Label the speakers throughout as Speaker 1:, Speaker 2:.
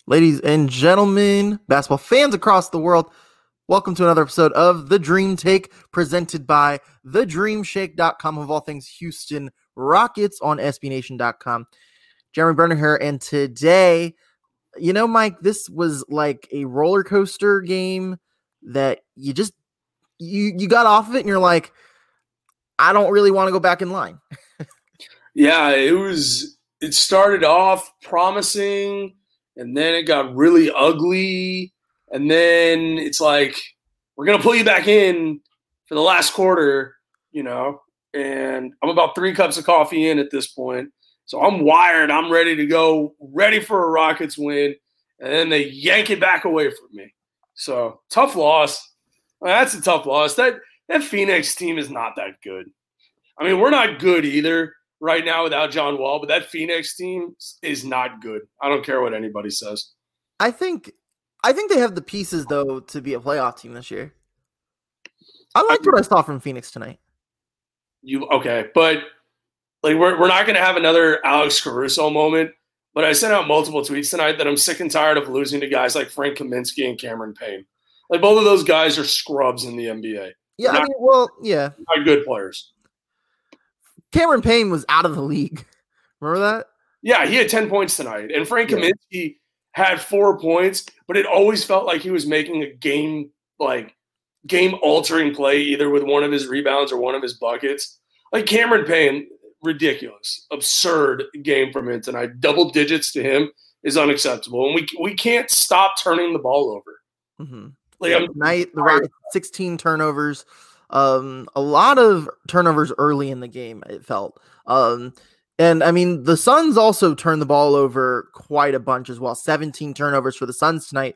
Speaker 1: Ladies and gentlemen, basketball fans across the world, welcome to another episode of The Dream Take, presented by TheDreamShake.com, of all things Houston Rockets on SBNation.com. Jeremy Brenner here, and today, Mike, this was like a roller coaster game that you got off of it, and you're like, I don't really want to go back in line.
Speaker 2: Yeah, it started off promising, and then it got really ugly, and then it's like, we're going to pull you back in for the last quarter, and I'm about 3 cups of coffee in at this point. So I'm wired. I'm ready to go, ready for a Rockets win, and then they yank it back away from me. So tough loss. That's a tough loss. That Phoenix team is not that good. I mean, we're not good either right now without John Wall, but that Phoenix team is not good. I don't care what anybody says.
Speaker 1: I think they have the pieces, though, to be a playoff team this year. I liked what I saw from Phoenix tonight.
Speaker 2: But like we're not going to have another Alex Caruso moment. But I sent out multiple tweets tonight that I'm sick and tired of losing to guys like Frank Kaminsky and Cameron Payne. Like, both of those guys are scrubs in the NBA.
Speaker 1: Yeah, not
Speaker 2: good players.
Speaker 1: Cameron Payne was out of the league. Remember that?
Speaker 2: Yeah, he had 10 points tonight. And Frank Kaminsky had 4 points, but it always felt like he was making a game-altering play, either with one of his rebounds or one of his buckets. Like Cameron Payne, ridiculous, absurd game from him tonight. Double digits to him is unacceptable. And we can't stop turning the ball over.
Speaker 1: Mm-hmm. Tonight, the Rockets 16 turnovers. A lot of turnovers early in the game, it felt. And I mean, the Suns also turned the ball over quite a bunch as well. 17 turnovers for the Suns tonight.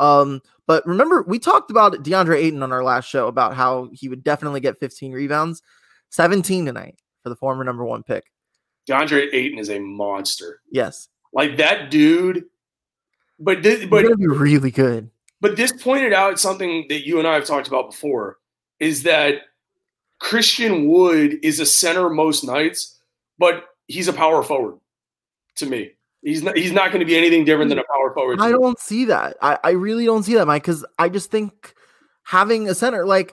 Speaker 1: But remember, we talked about DeAndre Ayton on our last show about how he would definitely get 15 rebounds. 17 tonight for the former number 1 pick.
Speaker 2: DeAndre Ayton is a monster.
Speaker 1: Yes.
Speaker 2: Like that dude. But
Speaker 1: he's going to be really good.
Speaker 2: But this pointed out something that you and I have talked about before, is that Christian Wood is a center most nights, but he's a power forward to me. He's not going to be anything different than a power forward.
Speaker 1: I don't see that. I really don't see that, Mike, because I just think having a center, like,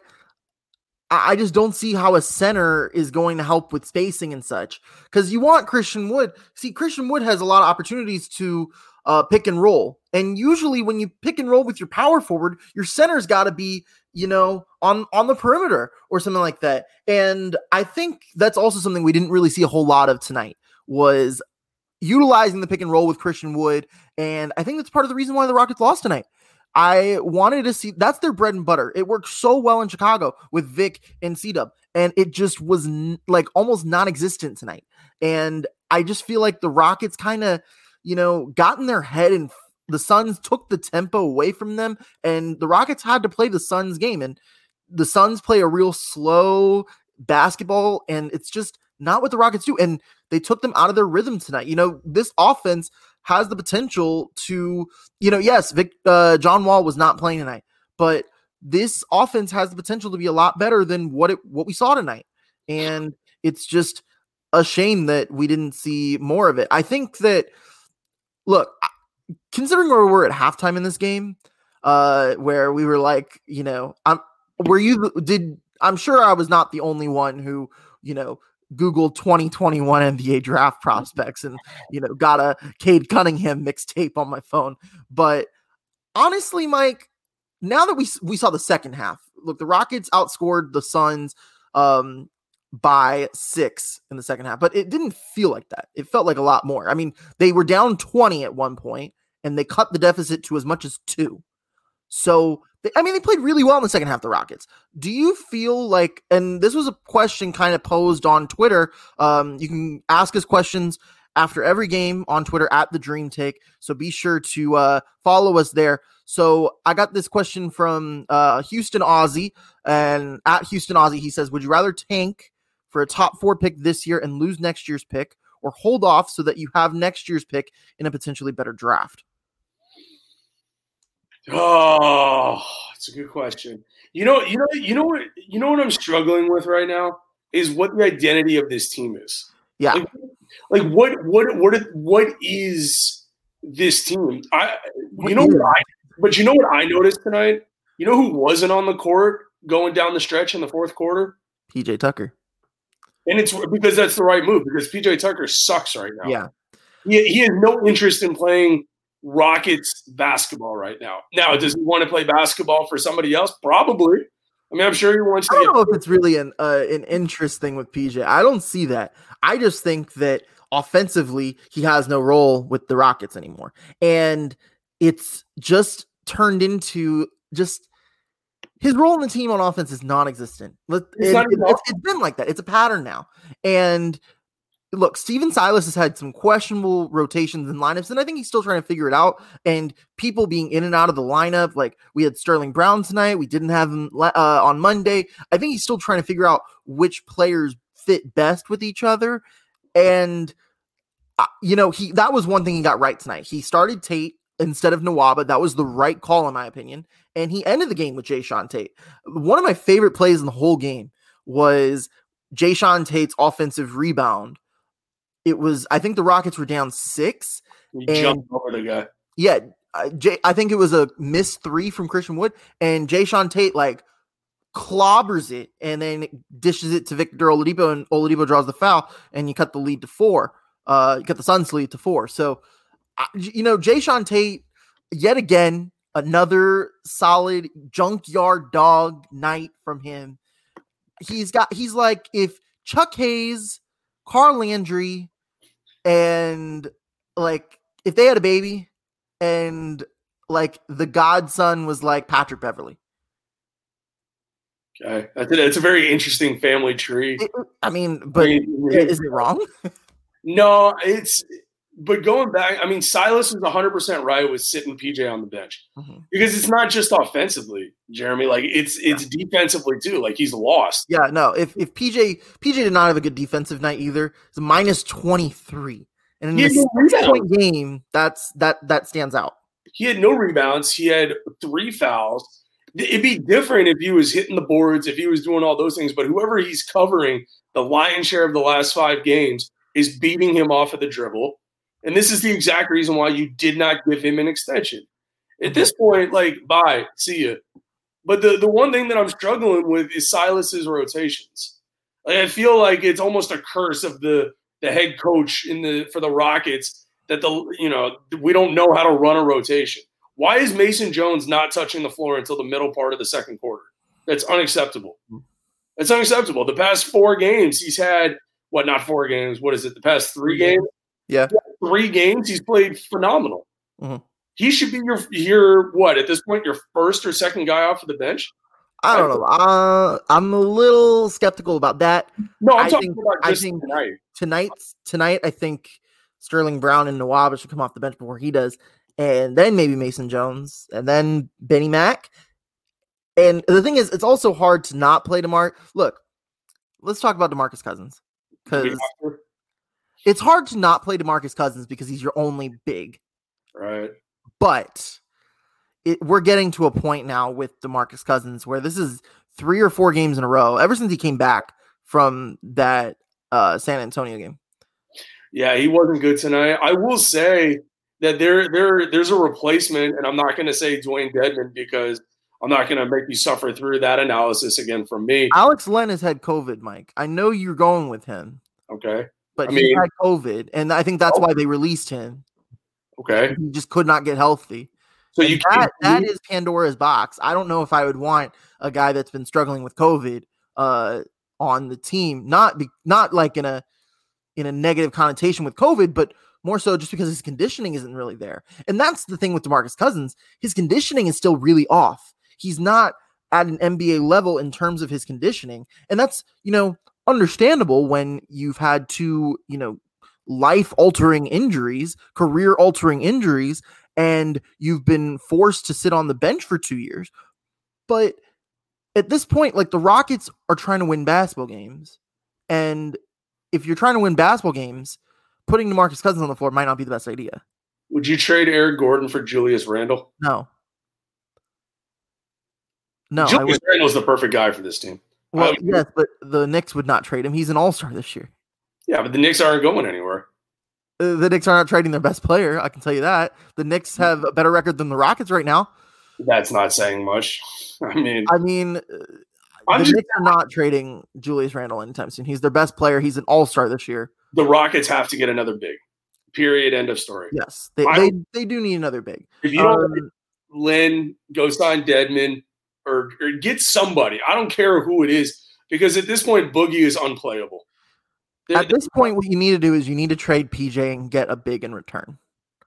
Speaker 1: I just don't see how a center is going to help with spacing and such, because you want Christian Wood. See, Christian Wood has a lot of opportunities to pick and roll. And usually when you pick and roll with your power forward, your center's got to be, on the perimeter or something like that. And I think that's also something we didn't really see a whole lot of tonight, was utilizing the pick and roll with Christian Wood. And I think that's part of the reason why the Rockets lost tonight. I wanted to see, that's their bread and butter. It worked so well in Chicago with Vic and C-Dub, and it just was like almost non-existent tonight. And I just feel like the Rockets kind of, got in their head, and the Suns took the tempo away from them, and the Rockets had to play the Suns game. And the Suns play a real slow basketball, and it's just not what the Rockets do. And they took them out of their rhythm tonight. This offense has the potential to, yes, John Wall was not playing tonight, but this offense has the potential to be a lot better than what we saw tonight. And it's just a shame that we didn't see more of it. I think that, look, considering where we're at halftime in this game, where we were like, I'm sure I was not the only one who, Googled 2021 NBA draft prospects and, got a Cade Cunningham mixtape on my phone. But honestly, Mike, now that we saw the second half, look, the Rockets outscored the Suns by 6 in the second half, but it didn't feel like that. It felt like a lot more. I mean, they were down 20 at one point, and they cut the deficit to as much as 2. So, they played really well in the second half, the Rockets. Do you feel like, and this was a question kind of posed on Twitter, you can ask us questions after every game on Twitter at The Dream Take, so be sure to follow us there. So I got this question from Houston Aussie, and at Houston Aussie, he says, would you rather tank for a top 4 pick this year and lose next year's pick, or hold off so that you have next year's pick in a potentially better draft?
Speaker 2: Oh, it's a good question. You know what I'm struggling with right now is what the identity of this team is.
Speaker 1: Yeah.
Speaker 2: Like what is this team? you know what but you know what I noticed tonight? You know who wasn't on the court going down the stretch in the fourth quarter?
Speaker 1: PJ Tucker.
Speaker 2: And it's because that's the right move, because PJ Tucker sucks right now.
Speaker 1: Yeah.
Speaker 2: He has no interest in playing Rockets basketball right now. Now, does he want to play basketball for somebody else? Probably. I mean, I'm sure he wants to.
Speaker 1: I don't know if it's really an interest thing with PJ. I don't see that. I just think that offensively, he has no role with the Rockets anymore. And it's just turned into just his role in the team on offense is non-existent. It's been like that. It's a pattern now. And look, Steven Silas has had some questionable rotations and lineups, and I think he's still trying to figure it out. And people being in and out of the lineup, like we had Sterling Brown tonight, we didn't have him on Monday. I think he's still trying to figure out which players fit best with each other. And that was one thing he got right tonight. He started Tate instead of Nwaba. That was the right call, in my opinion. And he ended the game with Jae'Sean Tate. One of my favorite plays in the whole game was Jae'Sean Tate's offensive rebound. It was, I think the Rockets were down 6.
Speaker 2: He jumped over the guy.
Speaker 1: Yeah. I think it was a missed 3 from Christian Wood, and Jae'Sean Tate clobbers it and then dishes it to Victor Oladipo, and Oladipo draws the foul, and you cut the lead to 4. You cut the Suns lead to 4. So, Jae'Sean Tate, yet again, another solid junkyard dog night from him. He's like if Chuck Hayes, Carl Landry, and if they had a baby, and the godson was like Patrick Beverly.
Speaker 2: Okay, it's a very interesting family tree.
Speaker 1: Is it wrong?
Speaker 2: No, but going back, I mean, Silas was 100% right with sitting PJ on the bench, because it's not just offensively, Jeremy. It's defensively too. He's lost.
Speaker 1: Yeah, no. If PJ did not have a good defensive night either, it's a -23, and in this 6-point game, that stands out.
Speaker 2: He had no rebounds. He had 3 fouls. It'd be different if he was hitting the boards, if he was doing all those things. But whoever he's covering, the lion's share of the last 5 games, is beating him off of the dribble. And this is the exact reason why you did not give him an extension. At this point, bye, see ya. But the one thing that I'm struggling with is Silas's rotations. I feel like it's almost a curse of the head coach for the Rockets that we don't know how to run a rotation. Why is Mason Jones not touching the floor until the middle part of the second quarter? That's unacceptable. It's unacceptable. The past 4 games he's had not 4 games. What is it? The past 3 games?
Speaker 1: Yeah.
Speaker 2: 3 games, he's played phenomenal. He should be your at this point, your first or second guy off of the bench?
Speaker 1: I don't know. I'm a little skeptical about that.
Speaker 2: No, I'm talking about just tonight.
Speaker 1: Tonight, I think Sterling Brown and Nwaba should come off the bench before he does, and then maybe Mason Jones, and then Benny Mack. And the thing is, it's also hard to not play DeMar. Look, let's talk about DeMarcus Cousins, because it's hard to not play DeMarcus Cousins because he's your only big.
Speaker 2: Right.
Speaker 1: But we're getting to a point now with DeMarcus Cousins where this is 3 or 4 games in a row ever since he came back from that San Antonio game.
Speaker 2: Yeah, he wasn't good tonight. I will say that there's a replacement, and I'm not going to say Dwayne Dedmon because I'm not going to make you suffer through that analysis again from me.
Speaker 1: Alex Len has had COVID, Mike. I know you're going with him.
Speaker 2: Okay.
Speaker 1: But he had COVID, and I think that's why they released him.
Speaker 2: Okay.
Speaker 1: He just could not get healthy. So that is Pandora's box. I don't know if I would want a guy that's been struggling with COVID on the team, not like in a negative connotation with COVID, but more so just because his conditioning isn't really there. And that's the thing with DeMarcus Cousins. His conditioning is still really off. He's not at an NBA level in terms of his conditioning. And that's, understandable when you've had 2, life-altering injuries, career-altering injuries, and you've been forced to sit on the bench for 2 years. But at this point, the Rockets are trying to win basketball games. And if you're trying to win basketball games, putting DeMarcus Cousins on the floor might not be the best idea.
Speaker 2: Would you trade Eric Gordon for Julius Randle?
Speaker 1: No,
Speaker 2: Julius Randle's the perfect guy for this team.
Speaker 1: Well, yes, but the Knicks would not trade him. He's an all-star this year.
Speaker 2: Yeah, but the Knicks aren't going anywhere.
Speaker 1: The Knicks are not trading their best player. I can tell you that. The Knicks have a better record than the Rockets right now.
Speaker 2: That's not saying much. I mean,
Speaker 1: the Knicks are not trading Julius Randle anytime soon. He's their best player. He's an all-star this year.
Speaker 2: The Rockets have to get another big. Period. End of story.
Speaker 1: Yes, they do need another big.
Speaker 2: If you don't Lynn, go sign Dedmon or get somebody. I don't care who it is, because at this point, Boogie is unplayable.
Speaker 1: At this point, what you need to do is you need to trade PJ and get a big in return.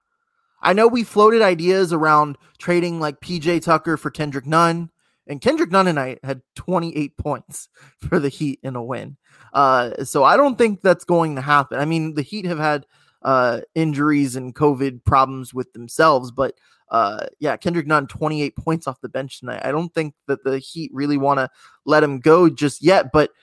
Speaker 1: I know we floated ideas around trading like PJ Tucker for Kendrick Nunn, and Kendrick Nunn tonight had 28 points for the Heat in a win. So I don't think that's going to happen. I mean, the Heat have had injuries and COVID problems with themselves, but Kendrick Nunn, 28 points off the bench tonight. I don't think that the Heat really want to let him go just yet, but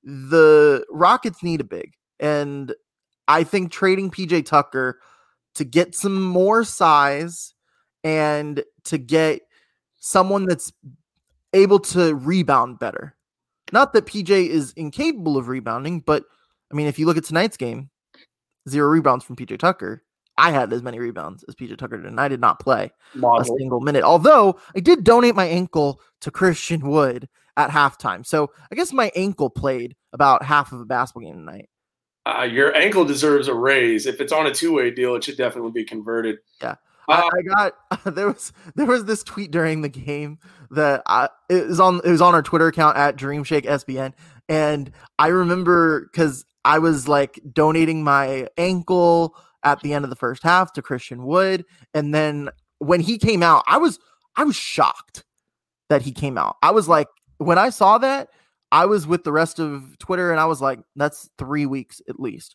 Speaker 1: the Rockets need a big, and I think trading PJ Tucker to get some more size and to get someone that's able to rebound better. Not that PJ is incapable of rebounding, but I mean, if you look at tonight's game, 0 rebounds from PJ Tucker. I had as many rebounds as PJ Tucker did, and I did not play a single minute. Although I did donate my ankle to Christian Wood at halftime. So I guess my ankle played about half of a basketball game tonight.
Speaker 2: Your ankle deserves a raise. If it's on a two-way deal, it should definitely be converted.
Speaker 1: Yeah. I got there was this tweet during the game that it was on our Twitter account at DreamShakeSBN, and I remember because I was like donating my ankle at the end of the first half to Christian Wood, and then when he came out, I was shocked that he came out. I was like, when I saw that, I was with the rest of Twitter, and I was like, that's 3 weeks at least.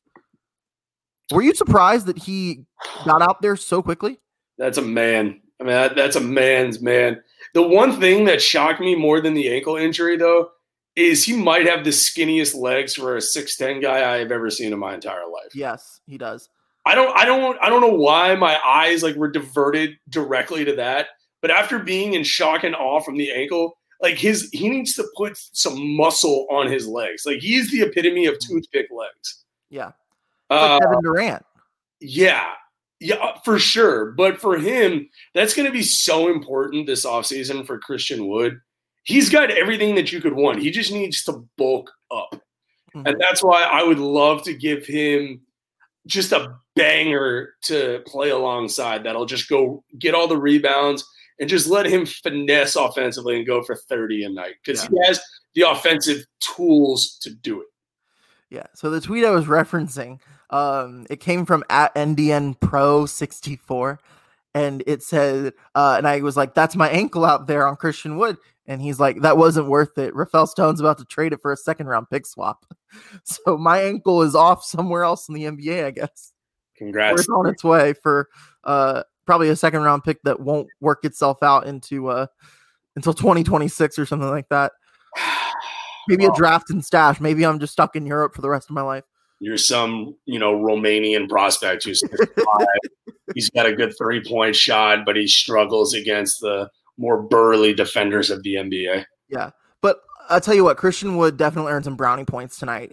Speaker 1: Were you surprised that he got out there so quickly?
Speaker 2: That's a man. I mean, that's a man's man. The one thing that shocked me more than the ankle injury, though, is he might have the skinniest legs for a 6'10" guy I have ever seen in my entire life.
Speaker 1: Yes, he does.
Speaker 2: I don't know why my eyes were diverted directly to that, but after being in shock and awe from the ankle, he needs to put some muscle on his legs. He is the epitome of toothpick legs.
Speaker 1: Yeah. Like Kevin Durant.
Speaker 2: Yeah, for sure. But for him, that's going to be so important this offseason for Christian Wood. He's got everything that you could want. He just needs to bulk up. Mm-hmm. And that's why I would love to give him just a banger to play alongside that'll just go get all the rebounds and just let him finesse offensively and go for 30 a night, because he has the offensive tools to do it.
Speaker 1: Yeah. So the tweet I was referencing, it came from at NDN Pro 64, and it said, and I was like, that's my ankle out there on Christian Wood. And he's like, that wasn't worth it. Rafael Stone's about to trade it for a second-round pick swap. So my ankle is off somewhere else in the NBA, I guess.
Speaker 2: Congrats.
Speaker 1: Or it's on its way for probably a second-round pick that won't work itself out into until 2026 or something like that. Maybe a draft and stash. Maybe I'm just stuck in Europe for the rest of my life.
Speaker 2: You're some, Romanian prospect who's he's got a good 3-point shot, but he struggles against the more burly defenders of the NBA.
Speaker 1: Yeah, but I'll tell you what, Christian Wood definitely earned some brownie points tonight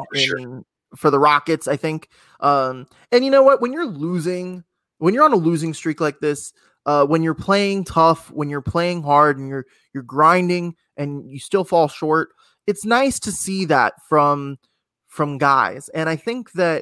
Speaker 1: for the Rockets, I think. And you know what? When you're on a losing streak like this, when you're playing tough, when you're playing hard, and you're grinding, and you still fall short, it's nice to see that from guys. And I think that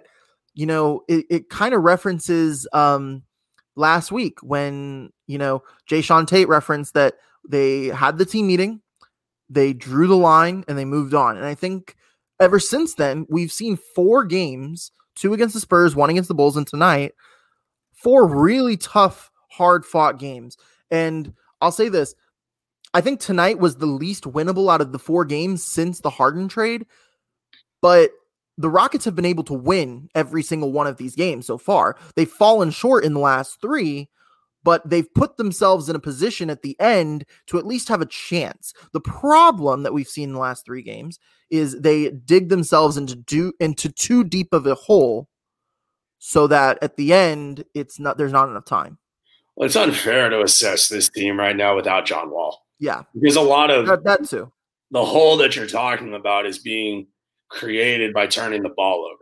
Speaker 1: it kind of references last week when Jay Sean Tate referenced that they had the team meeting, they drew the line, and they moved on. And I think ever since then, we've seen 4 games, 2 against the Spurs, 1 against the Bulls, and tonight, 4 really tough, hard-fought games. And I'll say this, I think tonight was the least winnable out of the 4 games since the Harden trade, but the Rockets have been able to win every single one of these games so far. They've fallen short in the last 3, but they've put themselves in a position at the end to at least have a chance. The problem that we've seen in the last 3 games is they dig themselves into too deep of a hole, so that at the end there's not enough time.
Speaker 2: Well, it's unfair to assess this team right now without John Wall.
Speaker 1: Yeah,
Speaker 2: because a lot of
Speaker 1: that too.
Speaker 2: The hole that you're talking about is being created by turning the ball over.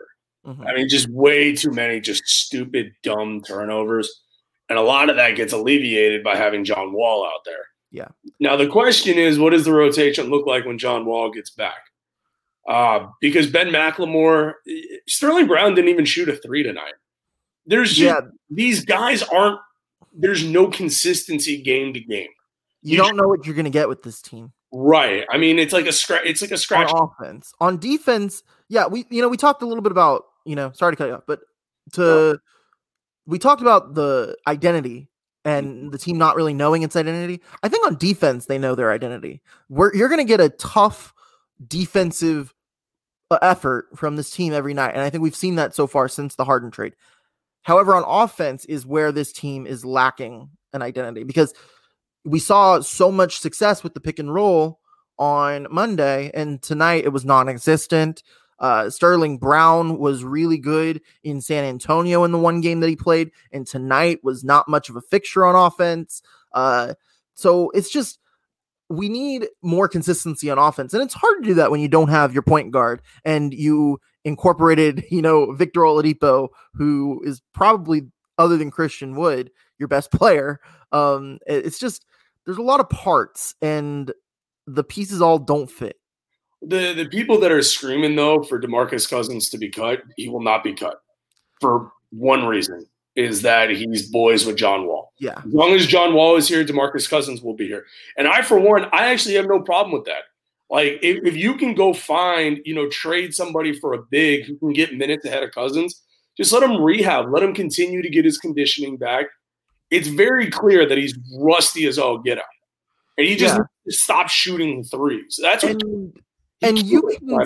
Speaker 1: Mhm.
Speaker 2: I mean, just way too many just stupid, dumb turnovers. And a lot of that gets alleviated by having John Wall out there.
Speaker 1: Yeah.
Speaker 2: Now, the question is, what does the rotation look like when John Wall gets back? Because Ben McLemore, Sterling Brown didn't even shoot a three tonight. There's just these guys aren't. There's no consistency game to game.
Speaker 1: You don't know what you're going to get with this team.
Speaker 2: Right. I mean, it's like a scratch
Speaker 1: on offense. On defense, yeah, we talked a little bit about, sorry to cut you off, but we talked about the identity and the team not really knowing its identity. I think on defense they know their identity. You're going to get a tough defensive effort from this team every night, and I think we've seen that so far since the Harden trade. However, on offense is where this team is lacking an identity, because we saw so much success with the pick and roll on Monday, and tonight it was non-existent. Sterling Brown was really good in San Antonio in the one game that he played, and tonight was not much of a fixture on offense. So it's just, we need more consistency on offense, and it's hard to do that when you don't have your point guard and you incorporated, Victor Oladipo, who is probably, other than Christian Wood, your best player. It's just, there's a lot of parts and the pieces all don't fit.
Speaker 2: The people that are screaming, though, for DeMarcus Cousins to be cut, he will not be cut for one reason, is that he's boys with John Wall.
Speaker 1: Yeah.
Speaker 2: As long as John Wall is here, DeMarcus Cousins will be here. And I, for one, I actually have no problem with that. Like, if you can go find, trade somebody for a big who can get minutes ahead of Cousins, just let him rehab. Let him continue to get his conditioning back. It's very clear that he's rusty as all get out. And he just needs to stop shooting threes. That's what you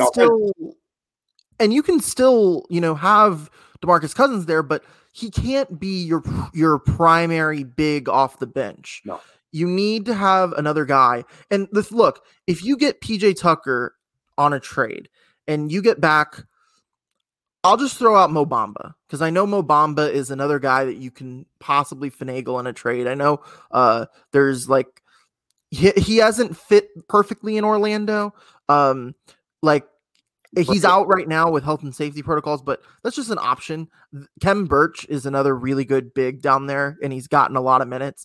Speaker 1: can still, have DeMarcus Cousins there, but he can't be your primary big off the bench.
Speaker 2: No.
Speaker 1: You need to have another guy. And look, if you get PJ Tucker on a trade and you get back, I'll just throw out Mo Bamba, because I know Mo Bamba is another guy that you can possibly finagle in a trade. I know there's like, he hasn't fit perfectly in Orlando. He's out right now with health and safety protocols, but that's just an option. Khem Birch is another really good big down there, and he's gotten a lot of minutes.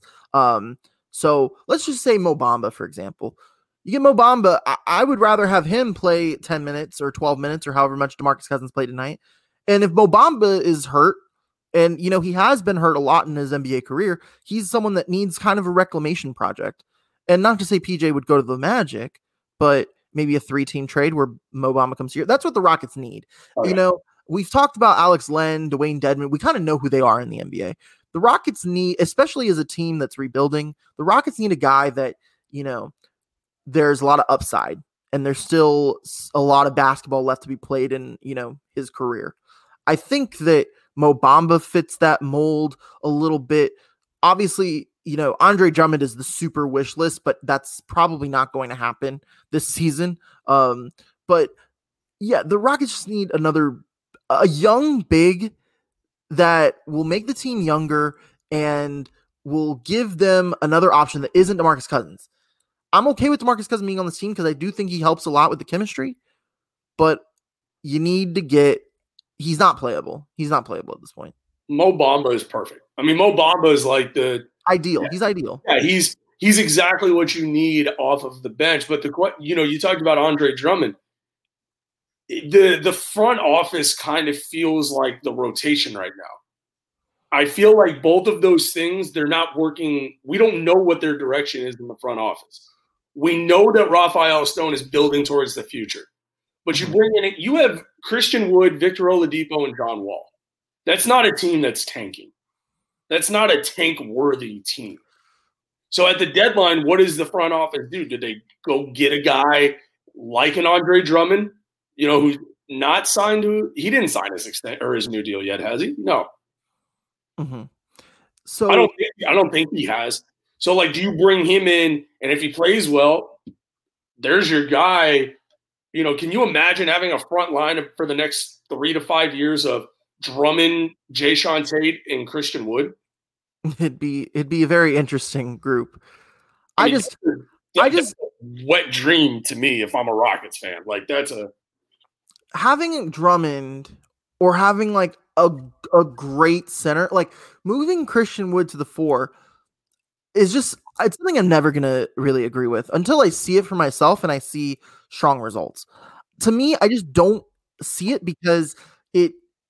Speaker 1: So let's just say Mo Bamba, for example. You get Mo Bamba, I would rather have him play 10 minutes or 12 minutes or however much DeMarcus Cousins played tonight. And if Mo Bamba is hurt, and he has been hurt a lot in his NBA career, he's someone that needs kind of a reclamation project. And not to say PJ would go to the Magic, but maybe a 3-team trade where Mo Bamba comes here. That's what the Rockets need. Okay. We've talked about Alex Len, Dwayne Dedmon. We kind of know who they are in the NBA. The Rockets need, especially as a team that's rebuilding, the Rockets need a guy that, there's a lot of upside and there's still a lot of basketball left to be played in, his career. I think that Mo Bamba fits that mold a little bit. Obviously, Andre Drummond is the super wish list, but that's probably not going to happen this season. But yeah, the Rockets just need a young big that will make the team younger and will give them another option that isn't DeMarcus Cousins. I'm okay with DeMarcus Cousins being on this team because I do think he helps a lot with the chemistry, but you need to he's not playable. He's not playable at this point.
Speaker 2: Mo Bamba is perfect. I mean, Mo Bamba is like the
Speaker 1: ideal. Yeah. He's ideal.
Speaker 2: Yeah, he's exactly what you need off of the bench. But you talked about Andre Drummond. The front office kind of feels like the rotation right now. I feel like both of those things, they're not working. We don't know what their direction is in the front office. We know that Rafael Stone is building towards the future. But you have Christian Wood, Victor Oladipo, and John Wall. That's not a team that's tanking. That's not a tank-worthy team. So at the deadline, what does the front office do? Did they go get a guy like an Andre Drummond, who's not signed to? He didn't sign his new deal yet, has he? No.
Speaker 1: Mm-hmm. So
Speaker 2: I don't think he has. So do you bring him in, and if he plays well, there's your guy. Can you imagine having a front line for the next 3 to 5 years of Drummond, Jae'Sean Tate, and Christian Wood?
Speaker 1: It'd be a very interesting group. I just
Speaker 2: wet dream to me if I'm a Rockets fan. That's a
Speaker 1: having Drummond or having like a great center. Like moving Christian Wood to the 4 is just, it's something I'm never gonna really agree with until I see it for myself and I see strong results. To me, I just don't see it because it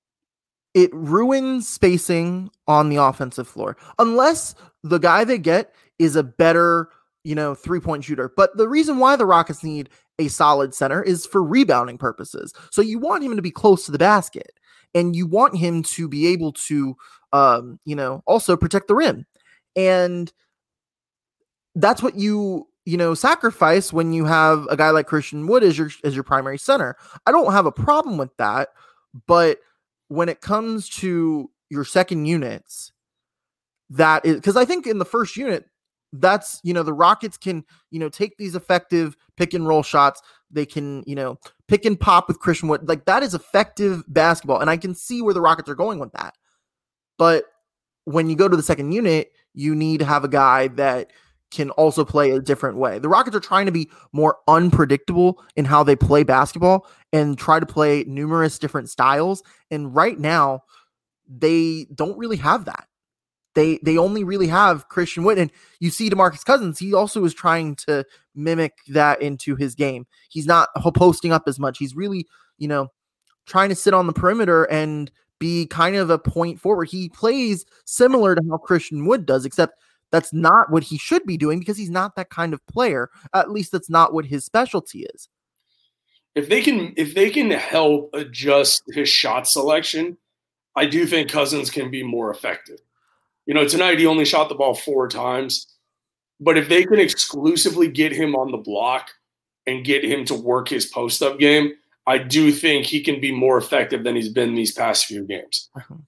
Speaker 1: ruins spacing on the offensive floor unless the guy they get is a better, 3-point shooter. But the reason why the Rockets need a solid center is for rebounding purposes. So you want him to be close to the basket and you want him to be able to, also protect the rim. And that's what you sacrifice when you have a guy like Christian Wood as your primary center. I don't have a problem with that, but when it comes to your second units, that is because I think in the first unit, that's the Rockets can take these effective pick and roll shots. They can pick and pop with Christian Wood. Like that is effective basketball, and I can see where the Rockets are going with that. But when you go to the second unit, you need to have a guy that can also play a different way. The Rockets are trying to be more unpredictable in how they play basketball and try to play numerous different styles. And right now, they don't really have that. They only really have Christian Wood. And you see DeMarcus Cousins, he also is trying to mimic that into his game. He's not posting up as much. He's really, trying to sit on the perimeter and be kind of a point forward. He plays similar to how Christian Wood does, except that's not what he should be doing because he's not that kind of player. At least that's not what his specialty is.
Speaker 2: If they can help adjust his shot selection, I do think Cousins can be more effective. Tonight he only shot the ball 4 times, but if they can exclusively get him on the block and get him to work his post-up game, I do think he can be more effective than he's been these past few games.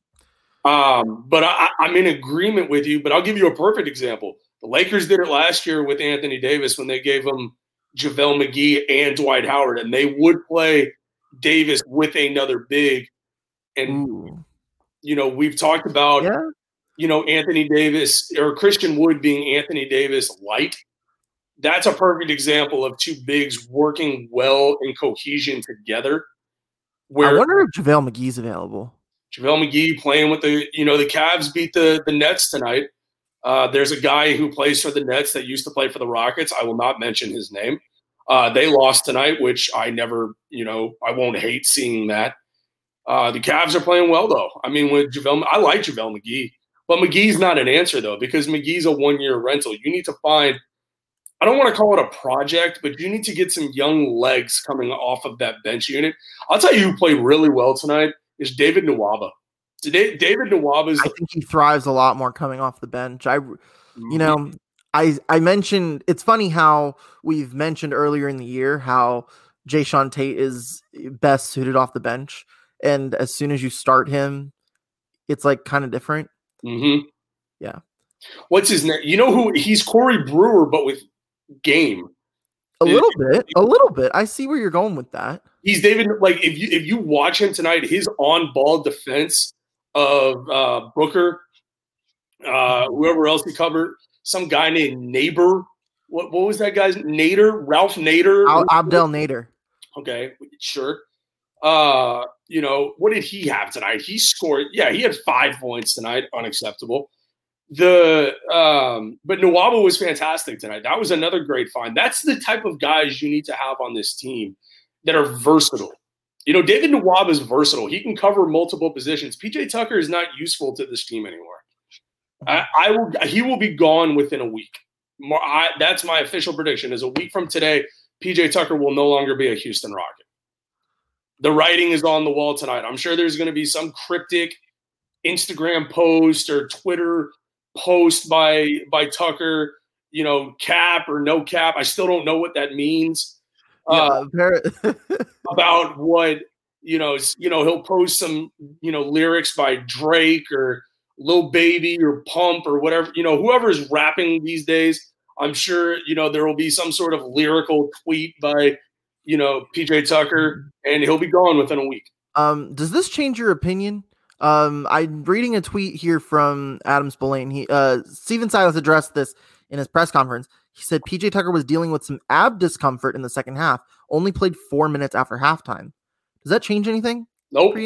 Speaker 2: But I'm in agreement with you, but I'll give you a perfect example. The Lakers did it last year with Anthony Davis when they gave him JaVale McGee and Dwight Howard, and they would play Davis with another big. And, we've talked about, Anthony Davis or Christian Wood being Anthony Davis light. That's a perfect example of 2 bigs working well in cohesion together.
Speaker 1: I wonder if JaVale McGee's available.
Speaker 2: JaVale McGee playing with the Cavs beat the Nets tonight. There's a guy who plays for the Nets that used to play for the Rockets. I will not mention his name. They lost tonight, which I never, I won't hate seeing that. The Cavs are playing well, though. I mean, with JaVale, I like JaVale McGee. But McGee's not an answer, though, because McGee's a 1-year rental. You need to find – I don't want to call it a project, but you need to get some young legs coming off of that bench unit. I'll tell you who played really well tonight is David Nwaba. David Nwaba
Speaker 1: I think he thrives a lot more coming off the bench. I mentioned – it's funny how we've mentioned earlier in the year how Jae'Sean Tate is best suited off the bench. And as soon as you start him, it's like kind of different.
Speaker 2: Mm-hmm.
Speaker 1: Yeah.
Speaker 2: What's his name? You know who he's Corey Brewer, but with game.
Speaker 1: A little bit. I see where you're going with that.
Speaker 2: He's David. Like if you watch him tonight, his on-ball defense of Booker, whoever else he covered, some guy named Nader. What was that guy's Nader? Ralph Nader.
Speaker 1: Abdel Nader.
Speaker 2: Okay, sure. What did he have tonight? He scored. Yeah, he had 5 points tonight. Unacceptable. But Nwaba was fantastic tonight. That was another great find. That's the type of guys you need to have on this team that are versatile. David Nwaba is versatile. He can cover multiple positions. PJ Tucker is not useful to this team anymore. He will be gone within a week. That's my official prediction. Is a week from today, PJ Tucker will no longer be a Houston Rocket. The writing is on the wall tonight. I'm sure there's going to be some cryptic Instagram post or Twitter post by Tucker, cap or no cap. I still don't know what that means. About what, he'll post some, lyrics by Drake or Lil Baby or Pump or whatever, whoever's rapping these days. I'm sure, there will be some sort of lyrical tweet by, PJ Tucker, and he'll be gone within a week.
Speaker 1: Does this change your opinion? I'm reading a tweet here from Adam Spillane. Steven Silas addressed this in his press conference. He said PJ Tucker was dealing with some ab discomfort in the second half, only played 4 minutes after halftime. Does that change anything
Speaker 2: Nope.
Speaker 1: for you?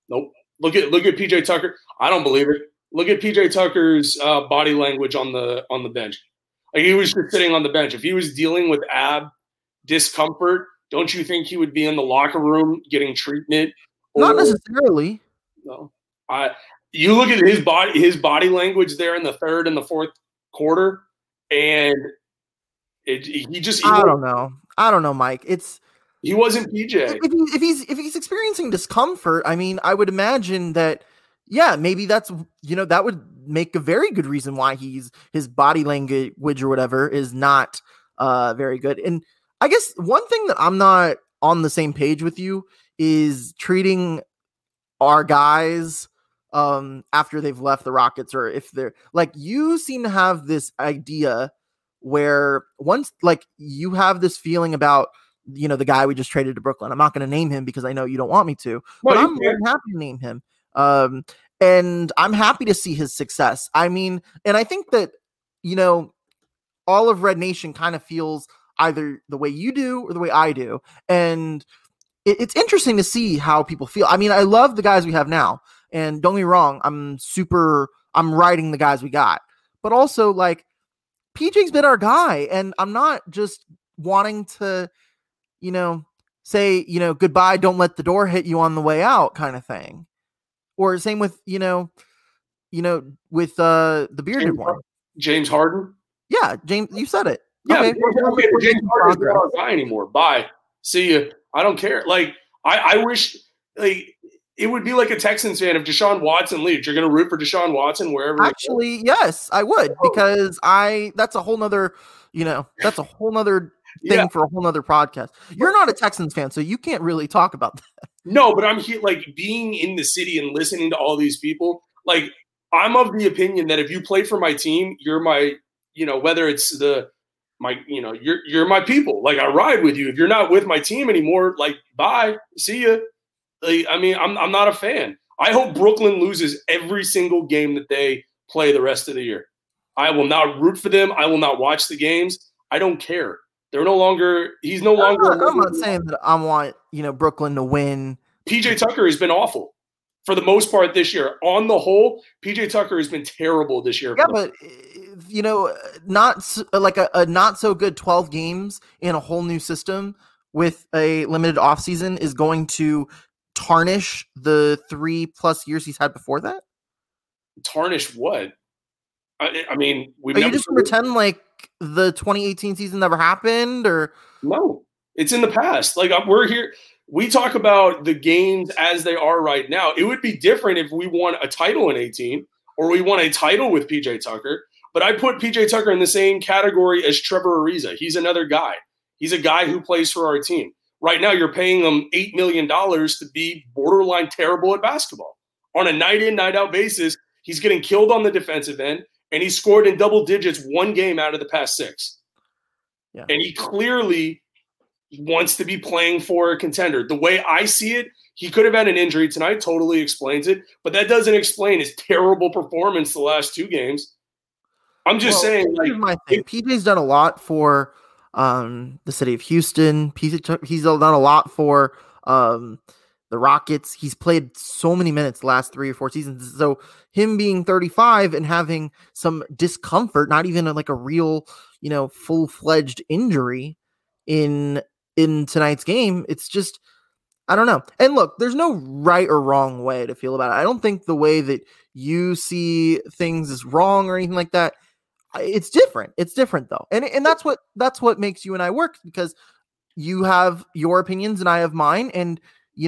Speaker 2: Nope. Look at PJ Tucker. I don't believe it. Look at PJ Tucker's body language on the bench. Like, he was just sitting on the bench. If he was dealing with ab discomfort, don't you think he would be in the locker room getting treatment?
Speaker 1: Not necessarily.
Speaker 2: No. You look at his body language there in the third and the fourth quarter, and he
Speaker 1: I don't know, Mike.
Speaker 2: He wasn't PJ.
Speaker 1: If he's experiencing discomfort, I mean, I would imagine that, yeah, maybe that's, that would make a very good reason why his body language or whatever is not very good. And I guess one thing that I'm not on the same page with you is treating our guys after they've left the Rockets, or if they're like, you seem to have this idea where once, like, you have this feeling about, the guy we just traded to Brooklyn. I'm not going to name him because I know you don't want me to, but I'm happy to name him. And I'm happy to see his success. I mean, and I think that, all of Red Nation kind of feels either the way you do or the way I do. And it's interesting to see how people feel. I mean, I love the guys we have now, and don't get me wrong, I'm riding the guys we got, but also, like, PJ's been our guy, and I'm not just wanting to, say, goodbye, don't let the door hit you on the way out kind of thing. Or same with, with the bearded one.
Speaker 2: James Harden?
Speaker 1: Yeah, James, you said it.
Speaker 2: Yeah, okay. James Harden's not our guy anymore. Bye. See you. I don't care. Like, I wish, like, it would be like a Texans fan if Deshaun Watson leaves. You're going to root for Deshaun Watson wherever.
Speaker 1: Actually, yes, I would, because that's a whole nother, thing for a whole nother podcast. You're not a Texans fan, so you can't really talk about that.
Speaker 2: No, but I'm here, like, being in the city and listening to all these people. Like, I'm of the opinion that if you play for my team, you're my, whether it's you're my people. Like, I ride with you. If you're not with my team anymore, like, bye, see ya. Like, I mean, I'm not a fan. I hope Brooklyn loses every single game that they play the rest of the year. I will not root for them. I will not watch the games. I don't care. He's no longer.
Speaker 1: I'm not saying that I want, Brooklyn to win.
Speaker 2: PJ Tucker has been awful for the most part this year. On the whole, PJ Tucker has been terrible this year.
Speaker 1: Yeah, but not like a not so good 12 games in a whole new system with a limited offseason is going to tarnish the 3+ years he's had before that.
Speaker 2: Tarnish what? I mean,
Speaker 1: are you just pretend like the 2018 season never happened, or
Speaker 2: no? It's in the past. Like, we're here. We talk about the games as they are right now. It would be different if we won a title in 18 or we won a title with PJ Tucker. But I put PJ Tucker in the same category as Trevor Ariza. He's another guy. He's a guy who plays for our team. Right now, you're paying him $8 million to be borderline terrible at basketball. On a night-in, night-out basis, he's getting killed on the defensive end, and he scored in double digits one game out of the past 6. Yeah. And he clearly wants to be playing for a contender. The way I see it, he could have had an injury tonight, totally explains it, but that doesn't explain his terrible performance the last 2 games. I'm just saying, like,
Speaker 1: my thing. PJ's done a lot for the city of Houston. He's done a lot for the Rockets. He's played so many minutes the last 3 or 4 seasons. So him being 35 and having some discomfort, not even like a real, full-fledged injury in tonight's game, it's just, I don't know. And look, there's no right or wrong way to feel about it. I don't think the way that you see things is wrong or anything like that. It's different. It's different though. And that's what makes you and I work, because you have your opinions and I have mine, and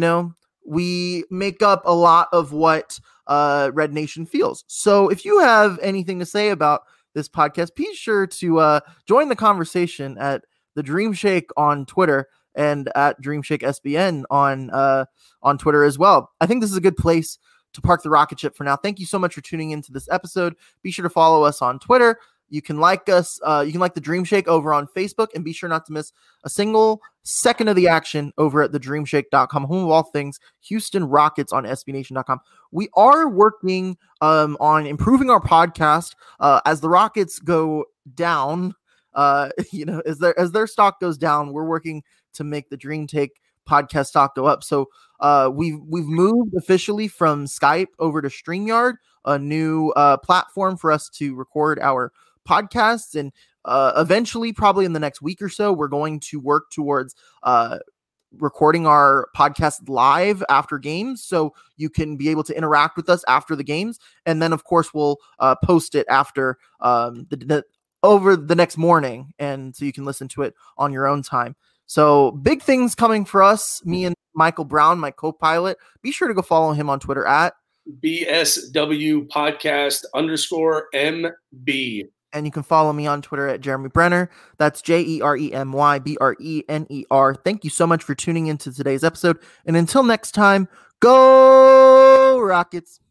Speaker 1: we make up a lot of what Red Nation feels. So if you have anything to say about this podcast, be sure to join the conversation at the Dream Shake on Twitter and at Dream Shake SBN on Twitter as well. I think this is a good place to park the rocket ship for now. Thank you so much for tuning into this episode. Be sure to follow us on Twitter. You can like us. You can like the Dream Shake over on Facebook, and be sure not to miss a single second of the action over at thedreamshake.com, home of all things Houston Rockets on SBNation.com. We are working on improving our podcast as the Rockets go down. As their stock goes down, we're working to make the Dream Take podcast stock go up. So We've moved officially from Skype over to StreamYard, a new platform for us to record our podcasts. And eventually, probably in the next week or so, we're going to work towards recording our podcast live after games, so you can be able to interact with us after the games. And then, of course, we'll post it after over the next morning, and so you can listen to it on your own time. So big things coming for us, me and Michael Brown, my co-pilot. Be sure to go follow him on Twitter at
Speaker 2: BSW Podcast _MB.
Speaker 1: And you can follow me on Twitter at Jeremy Brenner. That's JeremyBrenner. Thank you so much for tuning into today's episode. And until next time, go Rockets.